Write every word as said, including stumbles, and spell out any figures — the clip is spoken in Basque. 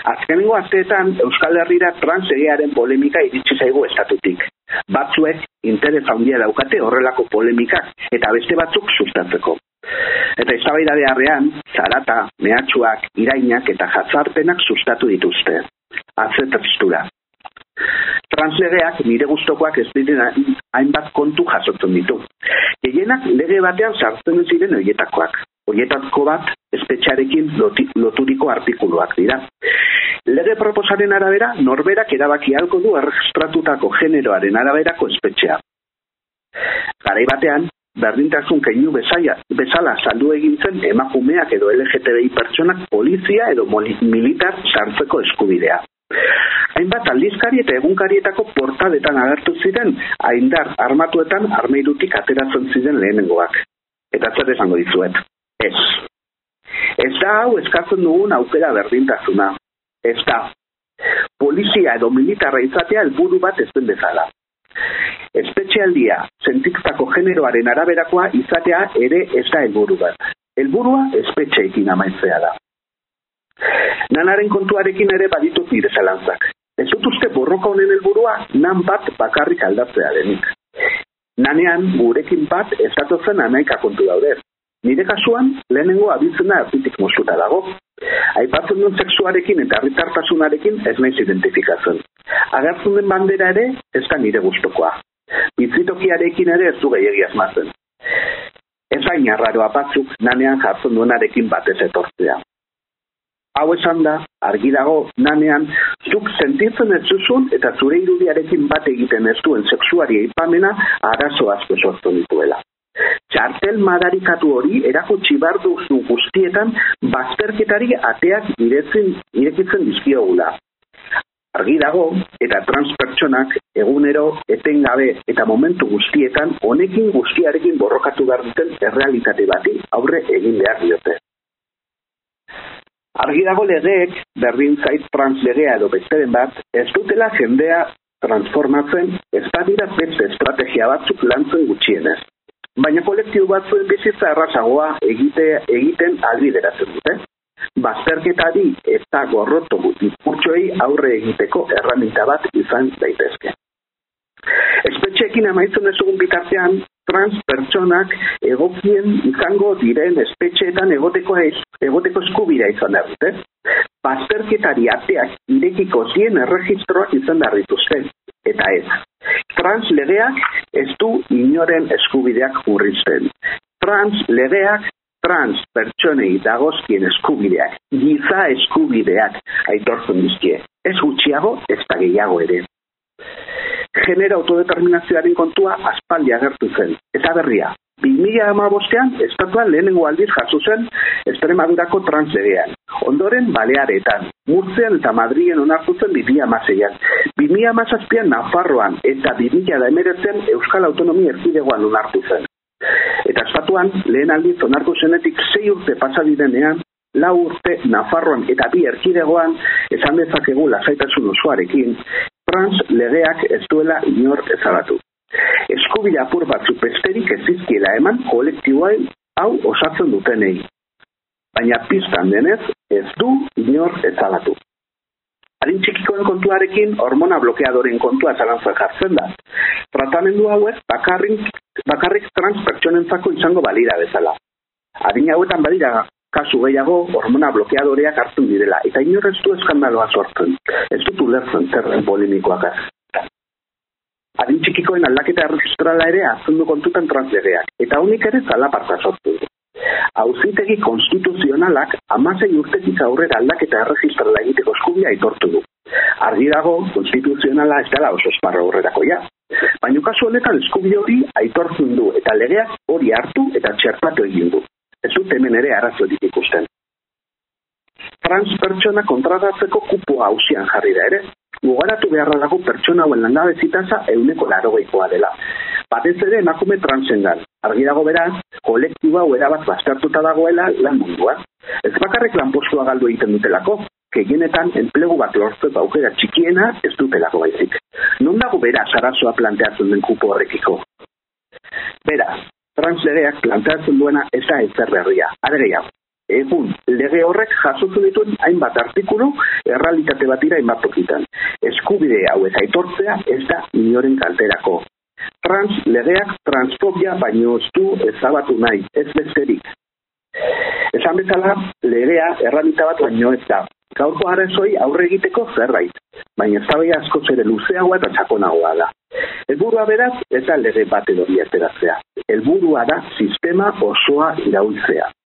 Azkenengo asteetan Euskal Herrira translegearen polemika iritsi zaigu estatutik. Batzuek interes handia daukate horrelako polemikak eta beste batzuk sustatzeko. Eta eztabaidadearrean zarata, mehatxuak, irainak eta jatzarpenak sustatu dituzte. Atze tristura. Translegeak nire gustokoak ez diren hainbat kontu jasotzen ditu. Gehienak lege batean sartzen ziren horietakoak. Horietako bat espetxearekin loturiko artikuluak dira. Lege proposaren arabera, norberak erabaki ahalko du erregistratutako generoaren araberako espetxea. Garai batean, berdintasun keinu bezala, bezala saldu egin zen emakumeak edo L G T B I pertsonak polizia edo militar sartzeko eskubidea. Hainbat aldizkari eta egunkarietako portaletan agertu ziren aindar armatuetan armeirutik ateratzen ziren lehenengoak. Eta zer esango dizuet? Ez. Ez da hau eskatzen dugun aukera berdintasuna. Ez da. Polizia edo militarra izatea helburu bat ez den bezala. Espetxealdia, sentiktako generoaren araberakoa izatea ere ez da helburu bat. Helburua espetxeekin amaitzea da. Nanaren kontuarekin ere baditut nire zalantzak. Ez dut uste borroka honen helburua nan bat bakarrik aldatzea denik. Nanean gurekin bat ez datozen hamaika kontu daude. Nire kasuan lehenengo abiltzena erditik mosuta dago. Aipatzen duen sexuarekin eta herritartasunarekin ez naiz identifikatzen. Agertzen den bandera ere ez da nire gustokoa. Bitzitokiarekin ere ez du gehiegi asmatzen. Ez hain arraroa batzuk nanean jartzen duenarekin batez etortzea. Hau esan da, argi dago, nanean, zuk sentitzen ez zuzun eta zure irudiarekin bat egiten ez duen sexuari aipamena arazo asko sortzen dituela. Txartel madarikatu hori erakutsi behar duzu guztietan bazterketari ateak iretzen, irekitzen dizkiogula. Argi dago, eta transpertsonak egunero, etengabe eta momentu guztietan honekin guztiarekin borrokatu behar duten errealitate bati aurre egin behar diote. Argi dago legeek, berdin zait translegea edo besteren bat, ez dutela jendea transformatzen, ez badira beste estrategia batzuk lantzen gutxienez. Baina kolektibo batzuen bizitza errazagoa egite, egiten albideratzen dute. Bazterketari eta gorroto ipurtxoei aurre egiteko erraminta bat izan daitezke. Espetxeekin amaitzen ezugun bitartean, trans pertsonak egokien izango diren espetxeetan egoteko, egoteko eskubidea izan behar dute. Bazterketari ateak irekiko zien erregistroak izan behar dituzte. Eta ez. Trans legeak ez du inoren eskubideak urrizten. Trans legeak trans pertsonei dagozkien eskubideak, giza eskubideak aitortzen dizkie. Ez gutxiago, ez da gehiago ere. Genero autodeterminazioaren kontua aspaldi agertu zen. Eta berria, bi mila hamabostean estatuan lehenengo aldiz jaso zen Extremadurako translegean. Ondoren Balearetan, Murtzian eta Madrilen onartu zen bi mila hamaseian. bi mila hamazazpian Nafarroan eta bi mila hemeretzian Euskal Autonomia Erkidegoan onartu zen. Eta estatuan lehen aldiz onartu zenetik sei urte pasa direnean, lau urte Nafarroan eta bi erkidegoan esan dezakegu lasaitasun osoarekin, trans legeak ez duela inor ezabatu. Eskubide apur batzuk besterik ez dizkiela eman kolektiboen hau osatzen dutenei. Baina pistan denez ez du inor ezabatu. Adin txikikoen kontuarekin hormona blokeadoren kontua zalantzan jartzen da. Tratamendu hauek bakarrik, bakarrik trans pertsonentzako izango balira bezala. Adin hauetan balira kasu gehiago hormona blokeadoreak hartzen direla, eta inor ez du eskandaloa sortzen. Ez dut ulertzen zerren polemikoak az. Adin txikikoen aldaketa erregistrala ere hartzen du kontutan translegeak, eta honik ere zalaparta sortu du. Auzitegi konstituzionalak hamasei urtetik aurrera aldaketa erregistrala egiteko eskubidea aitortu du. Argi dago, konstituzionala ez dela oso esparra aurrerakoia. Baina kasu honetan eskubide hori aitortzen du, eta legeak hori hartu eta txertatu egin du. Ez dut hemen ere arazorik ikusten. Trans pertsona kontratatzeko kupoa hausian jarri da ere. Gogoratu beharra dago pertsona hauen langabezitasa ehuneko laurogeikoa dela. Batez ere emakume transengan. Argi dago beraz, kolektibo hau erabat baztertuta dagoela lan mundua. Ez bakarrik lanpostua galdu egiten dutelako, gehienetan enplegu bat lortzeko aukera txikiena ez dutelako baizik. Non dago beraz arazoa planteatzen den kupo horrekiko? Beraz, translegeak planteatzen duena ez da ezer berria. Are gehiago, Egun, lege horrek jasotzen dituen hainbat artikulu errealitate batira hainbat tokitan. Eskubide hau ez aitortzea ez da inoren kalterako. Trans legeak transfobia baino ez du ezabatu nahi, ez besterik. Esan bezala, legea erramita bat baino ez da. Gaurko arazoei aurre egiteko zerbait, baina eztabaida askoz ere luzeagoa eta sakonagoa da. Helburua beraz, ez da lege bat edo bi ateratzea. Helburua da sistema osoa iraultzea.